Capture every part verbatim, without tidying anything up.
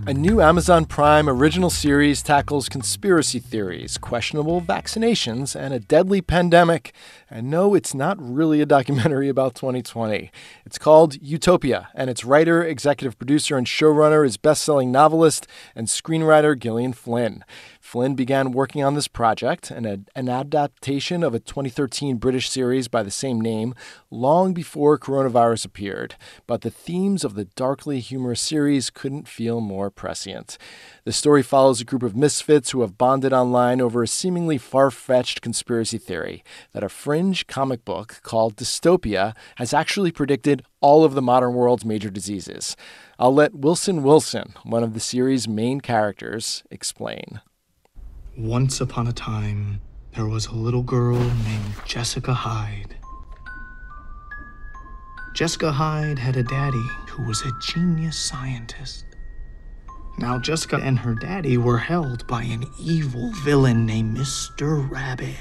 A new Amazon Prime original series tackles conspiracy theories, questionable vaccinations, and a deadly pandemic. And no, it's not really a documentary about twenty twenty. It's called Utopia, and its writer, executive producer, and showrunner is best-selling novelist and screenwriter Gillian Flynn. Flynn began working on this project, an, an adaptation of a twenty thirteen British series by the same name, long before coronavirus appeared. But the themes of the darkly humorous series couldn't feel more prescient. The story follows a group of misfits who have bonded online over a seemingly far-fetched conspiracy theory that a fringe comic book called Dystopia has actually predicted all of the modern world's major diseases. I'll let Wilson Wilson, one of the series' main characters, explain. Once upon a time, there was a little girl named Jessica Hyde. Jessica Hyde had a daddy who was a genius scientist. Now, Jessica and her daddy were held by an evil villain named Mister Rabbit.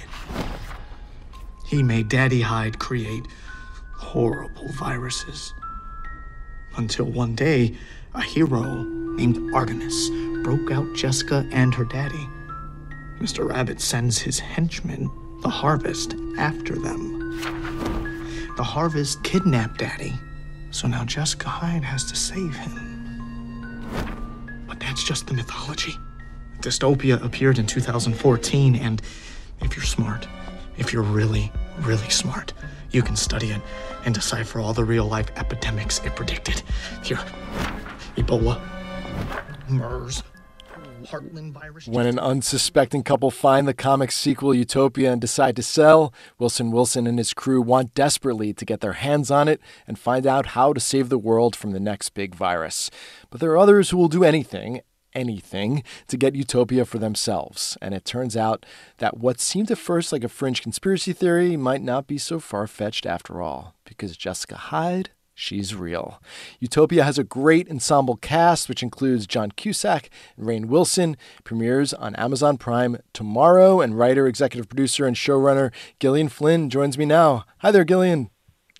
He made Daddy Hyde create horrible viruses. Until one day, a hero named Artemis broke out Jessica and her daddy. Mister Rabbit sends his henchmen, the Harvest, after them. The Harvest kidnapped Daddy, so now Jessica Hyde has to save him. But that's just the mythology. Dystopia appeared in two thousand fourteen, and if you're smart, if you're really, really smart, you can study it and decipher all the real-life epidemics it predicted. Here, Ebola, MERS, Heartland virus. When an unsuspecting couple find the comic sequel Utopia and decide to sell, Wilson Wilson and his crew want desperately to get their hands on it and find out how to save the world from the next big virus. But there are others who will do anything, anything, to get Utopia for themselves. And it turns out that what seemed at first like a fringe conspiracy theory might not be so far-fetched after all, because Jessica Hyde, she's real. Utopia has a great ensemble cast, which includes John Cusack and Rainn Wilson. Premieres on Amazon Prime tomorrow, and writer, executive producer, and showrunner Gillian Flynn joins me now. Hi there, Gillian.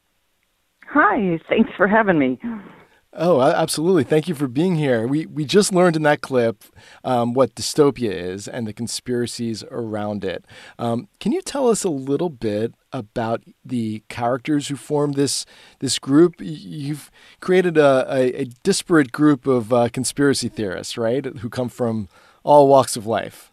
Hi, thanks for having me. Oh, absolutely. Thank you for being here. We we just learned in that clip um, what dystopia is and the conspiracies around it. Um, can you tell us a little bit about the characters who form this this group? You've created a, a, a disparate group of uh, conspiracy theorists, right, who come from all walks of life.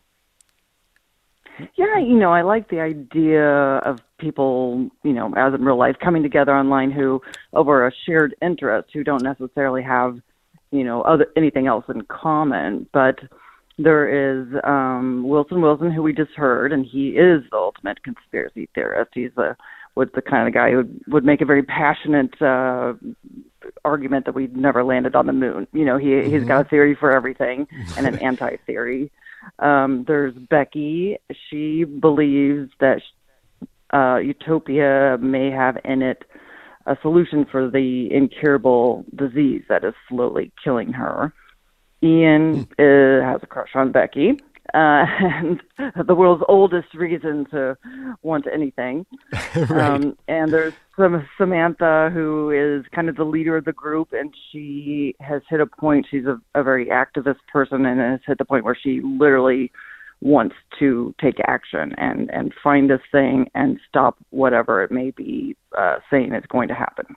Yeah, you know, I like the idea of people, you know, as in real life, coming together online who, over a shared interest, who don't necessarily have, you know, other anything else in common. But there is um, Wilson Wilson, who we just heard, and he is the ultimate conspiracy theorist. He's a was the kind of guy who would, would make a very passionate uh, argument that we'd never landed on the moon. You know, he mm-hmm. he's got a theory for everything and an anti-theory. Um, there's Becky. She believes that uh, Utopia may have in it a solution for the incurable disease that is slowly killing her. Ian uh, has a crush on Becky, uh, and the world's oldest reason to want anything. Right. Um, and there's some Samantha, who is kind of the leader of the group, and she has hit a point. She's a, a very activist person, and has hit the point where she literally wants to take action and, and find this thing and stop whatever it may be uh, saying is going to happen.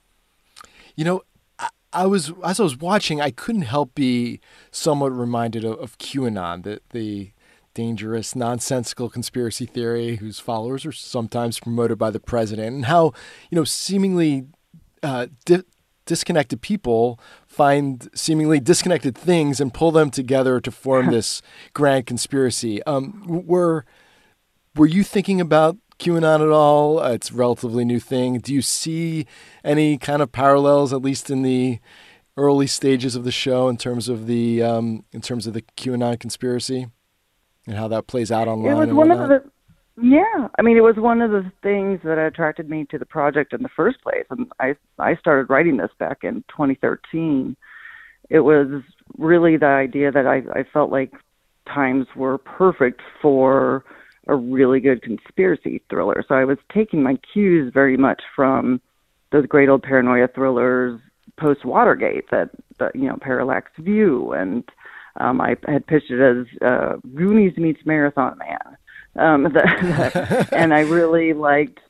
You know, I was as I was watching, I couldn't help be somewhat reminded of, of QAnon, the the dangerous, nonsensical conspiracy theory whose followers are sometimes promoted by the president, and how, you know, seemingly uh, di- disconnected people find seemingly disconnected things and pull them together to form this grand conspiracy. Um, were were you thinking about QAnon at all? Uh, it's a relatively new thing. Do you see any kind of parallels, at least in the early stages of the show, in terms of the um, in terms of the QAnon conspiracy and how that plays out online? It was and one whatnot? of the yeah. I mean, it was one of the things that attracted me to the project in the first place. And I I started writing this back in twenty thirteen. It was really the idea that I I felt like times were perfect for a really good conspiracy thriller. So I was taking my cues very much from those great old paranoia thrillers post-Watergate that the, you know, Parallax View, and um, I had pitched it as uh, Goonies meets Marathon Man. Um, the, the, and I really liked,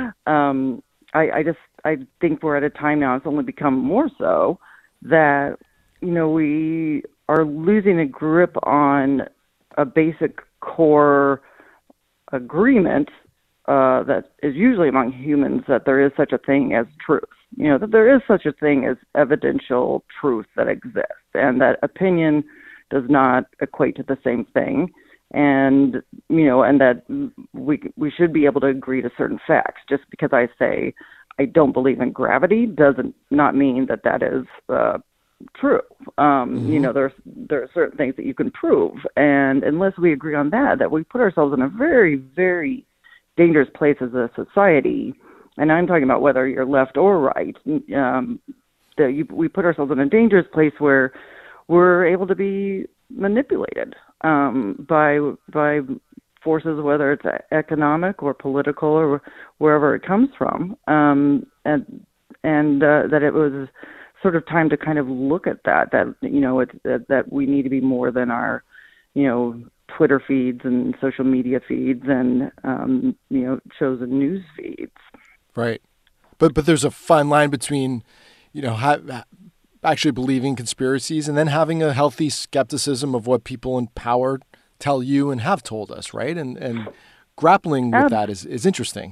um, I, I just, I think we're at a time now, it's only become more so, that, you know, we are losing a grip on a basic core agreement uh, that is usually among humans, that there is such a thing as truth. You know, that there is such a thing as evidential truth that exists, and that opinion does not equate to the same thing. And, you know, and that we we should be able to agree to certain facts. Just because I say I don't believe in gravity doesn't not mean that that is uh, true. Um, mm-hmm. You know, there's there are certain things that you can prove, and unless we agree on that, that we put ourselves in a very, very dangerous place as a society. And I'm talking about whether you're left or right. Um, that you, we put ourselves in a dangerous place where we're able to be manipulated um, by by forces, whether it's economic or political or wherever it comes from, um, and and uh, that it was sort of time to kind of look at that. That you know, it's, that, that we need to be more than our, you know, Twitter feeds and social media feeds and um, you know, shows and news feeds. Right, but but there's a fine line between, you know, ha- actually believing conspiracies and then having a healthy skepticism of what people in power tell you and have told us, right? And and grappling with Ab- that is, is interesting.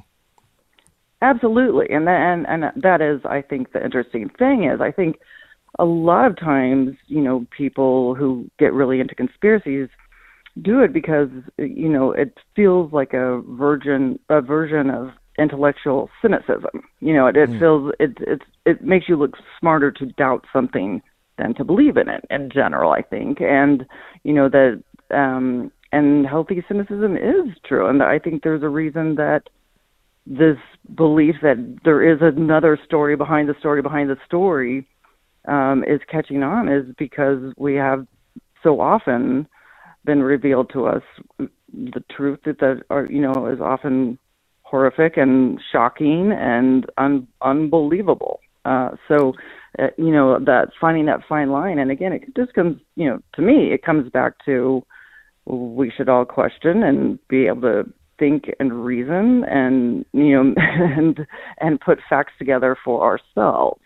Absolutely, and that, and and that is, I think, the interesting thing is, I think a lot of times, you know, people who get really into conspiracies do it because, you know, it feels like a virgin a version of intellectual cynicism. You know, it, it mm. feels it it it makes you look smarter to doubt something than to believe in it in general, I think. And you know that um and healthy cynicism is true, and I think there's a reason that this belief that there is another story behind the story behind the story um is catching on, is because we have so often been revealed to us the truth that that are, you know, is often horrific and shocking and un- unbelievable. Uh, so, uh, you know, that finding that fine line, and again, it just comes, you know, to me, it comes back to we should all question and be able to think and reason and, you know, and and put facts together for ourselves.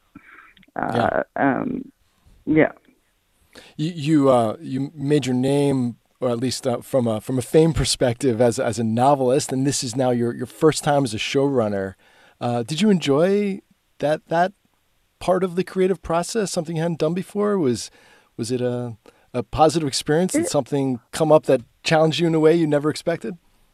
Uh, yeah. Um, yeah. You you, uh, you made your name, or at least uh, from a from a fame perspective, as as a novelist, and this is now your, your first time as a showrunner. Uh, did you enjoy that that part of the creative process? Something you hadn't done before? Was was it a a positive experience? Did something come up that challenged you in a way you never expected?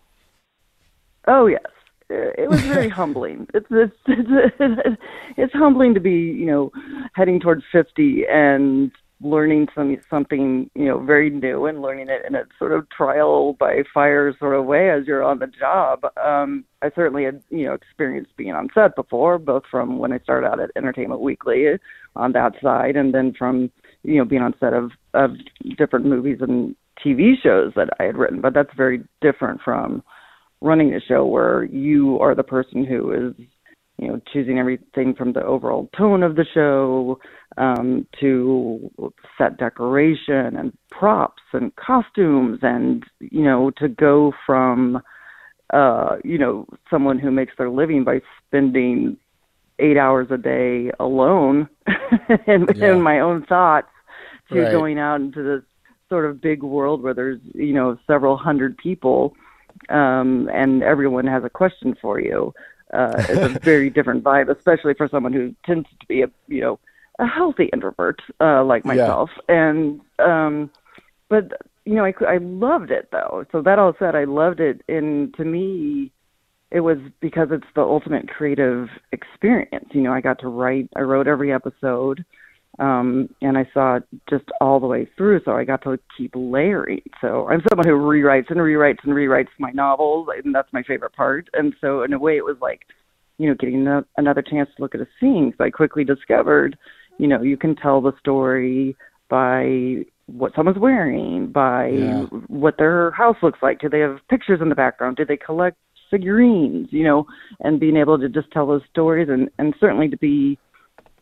Oh yes, it was very humbling. It's, it's it's it's humbling to be, you know, heading towards fifty and learning some something, you know, very new, and learning it in a sort of trial by fire sort of way as you're on the job. Um, I certainly had, you know, experienced being on set before, both from when I started out at Entertainment Weekly on that side, and then from, you know, being on set of, of different movies and T V shows that I had written. But that's very different from running a show where you are the person who is, you know, choosing everything from the overall tone of the show um, to set decoration and props and costumes, and, you know, to go from, uh, you know, someone who makes their living by spending eight hours a day alone in, yeah. in my own thoughts to right. going out into this sort of big world where there's, you know, several hundred people um, and everyone has a question for you. Uh, it's a very different vibe, especially for someone who tends to be a, you know, a healthy introvert uh, like myself. Yeah. And, um, but, you know, I, I loved it though. So that all said, I loved it. And to me, it was because it's the ultimate creative experience. You know, I got to write, I wrote every episode. Um, and I saw it just all the way through, so I got to keep layering. So I'm someone who rewrites and rewrites and rewrites my novels, and that's my favorite part. And so in a way, it was like, you know, getting a, another chance to look at a scene. So I quickly discovered, you know, you can tell the story by what someone's wearing, by yeah. what their house looks like. Do they have pictures in the background? Do they collect figurines? You know, and being able to just tell those stories, and, and certainly to be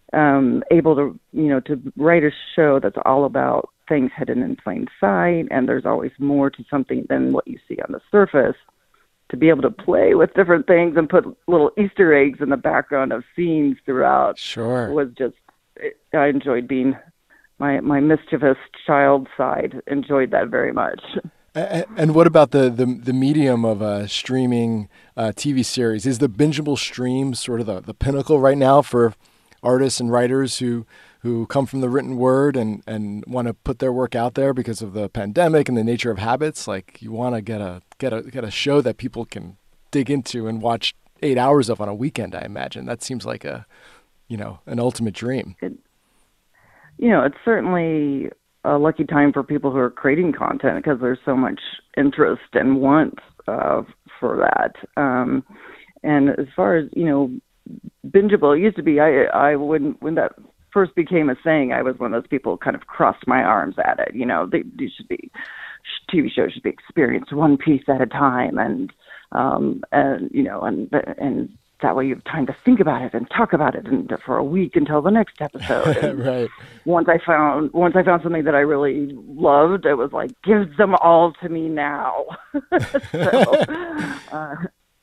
um, able to, you know, to write a show that's all about things hidden in plain sight, and there's always more to something than what you see on the surface. To be able to play with different things and put little Easter eggs in the background of scenes throughout Sure. was just, I enjoyed being, my, my mischievous child side enjoyed that very much. And, and what about the, the, the medium of a streaming uh, T V series? Is the bingeable stream sort of the, the pinnacle right now for artists and writers who who come from the written word and, and want to put their work out there because of the pandemic and the nature of habits? Like, you want to get a get a get a show that people can dig into and watch eight hours of on a weekend. I imagine that seems like a, you know, an ultimate dream. It, you know, it's certainly a lucky time for people who are creating content because there's so much interest and want uh, for that. Um, and as far as, you know, bingeable, it used to be, I I wouldn't, when that first became a thing, I was one of those people who kind of crossed my arms at it. You know, they, they should be, T V shows should be experienced one piece at a time, and um, and you know, and and that way you have time to think about it and talk about it, and for a week until the next episode. And right. Once I found once I found something that I really loved, it was like, give them all to me now. so, uh,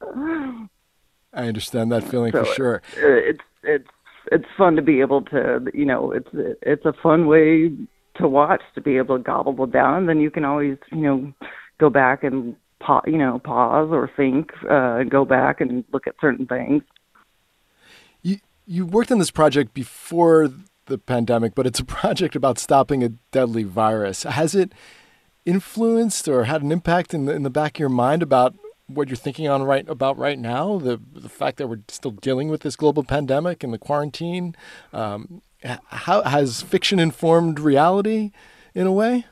I understand that feeling so for sure. It's it's it's fun to be able to, you know, it's it's a fun way to watch, to be able to gobble them down. And then you can always, you know, go back and pa- you know pause or think uh, and go back and look at certain things. You you worked on this project before the pandemic, but it's a project about stopping a deadly virus. Has it influenced or had an impact in the in the back of your mind about what you're thinking on right about right now? The the fact that we're still dealing with this global pandemic and the quarantine. Um, how has fiction informed reality in a way?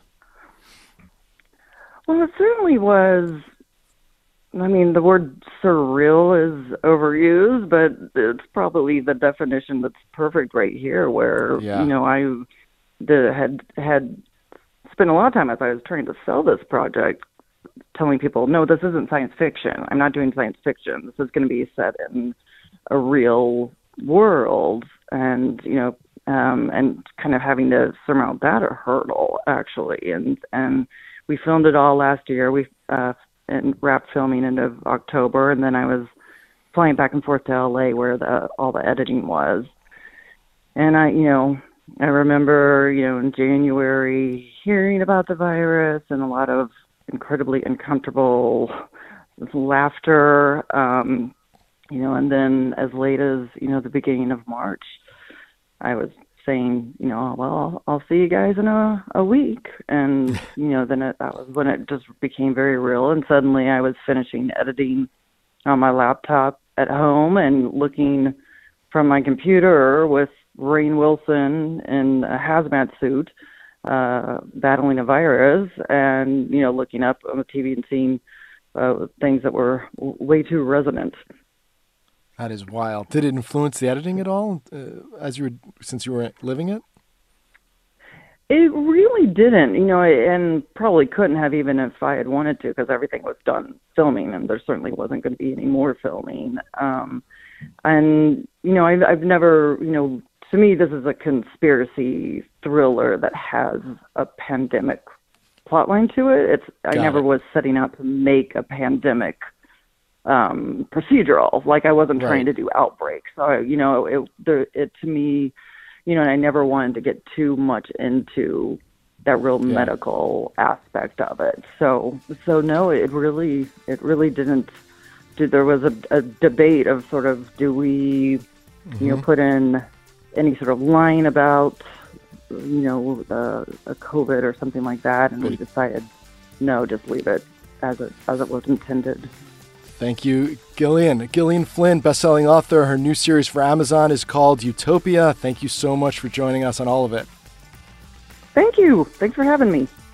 Well, it certainly was. I mean, the word surreal is overused, but it's probably the definition that's perfect right here, where, yeah. you know, I the, had had spent a lot of time as I was trying to sell this project, telling people, no, this isn't science fiction. I'm not doing science fiction. This is going to be set in a real world, and, you know, um, and kind of having to surmount that hurdle, actually. And and we filmed it all last year. We uh, and wrapped filming end of October, and then I was flying back and forth to L A where the all the editing was. And I, you know, I remember, you know, in January hearing about the virus and a lot of incredibly uncomfortable laughter, um, you know, and then as late as, you know, the beginning of March, I was saying, you know, well, I'll, I'll see you guys in a, a week. And, you know, then it, that was when it just became very real. And suddenly I was finishing editing on my laptop at home and looking from my computer with Rainn Wilson in a hazmat suit, uh, battling a virus, and, you know, looking up on the T V and seeing uh, things that were way too resonant. That is wild. Did it influence the editing at all, uh, as you were, since you were living it? It really didn't, you know, and probably couldn't have even if I had wanted to, because everything was done filming, and there certainly wasn't going to be any more filming. Um, and, you know, I've, I've never, you know, to me, this is a conspiracy thriller that has a pandemic plotline to it. It's I Got never it. was setting out to make a pandemic um, procedural. Like, I wasn't Right. trying to do Outbreak. So, you know, it, there, it to me, you know, and I never wanted to get too much into that real Yeah. medical aspect of it. So, so no, it really, it really didn't. Did, there was a, a debate of sort of, do we, Mm-hmm. you know, put in any sort of line about, you know, uh, a COVID or something like that, and we decided, no, just leave it as it as it was intended. Thank you, Gillian. Gillian Flynn, best-selling author. Her new series for Amazon is called Utopia. Thank you so much for joining us on all of it. Thank you. Thanks for having me.